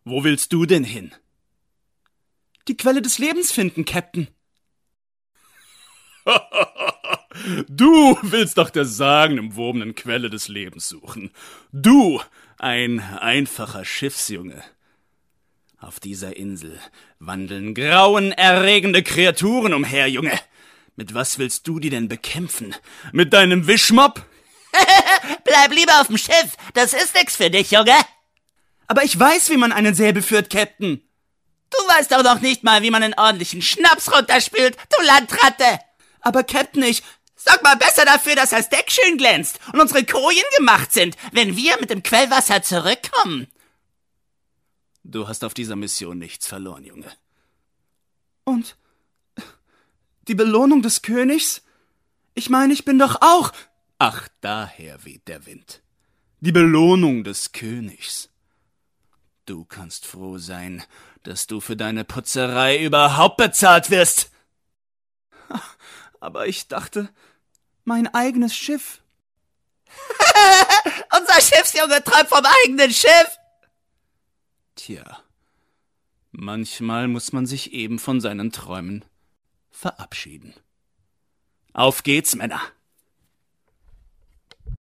Wo willst du denn hin? Die Quelle des Lebens finden, Captain. Du willst nach der sagenumwobenen Quelle des Lebens suchen. Du, ein einfacher Schiffsjunge. Auf dieser Insel wandeln grauenerregende Kreaturen umher, Junge. Mit was willst du die denn bekämpfen? Mit deinem Wischmopp? Bleib lieber auf dem Schiff, das ist nix für dich, Junge. Aber ich weiß, wie man einen Säbel führt, Captain. Du weißt doch noch nicht mal, wie man einen ordentlichen Schnaps runterspült, du Landratte. Aber Captain, Sorg mal besser dafür, dass das Deck schön glänzt und unsere Kojen gemacht sind, wenn wir mit dem Quellwasser zurückkommen. Du hast auf dieser Mission nichts verloren, Junge. Und die Belohnung des Königs? Ich meine, ich bin doch auch... Ach, daher weht der Wind. Die Belohnung des Königs. Du kannst froh sein, dass du für deine Putzerei überhaupt bezahlt wirst. Aber ich dachte, mein eigenes Schiff. Unser Schiffsjunge träumt vom eigenen Schiff. Tja, manchmal muss man sich eben von seinen Träumen verabschieden. Auf geht's, Männer!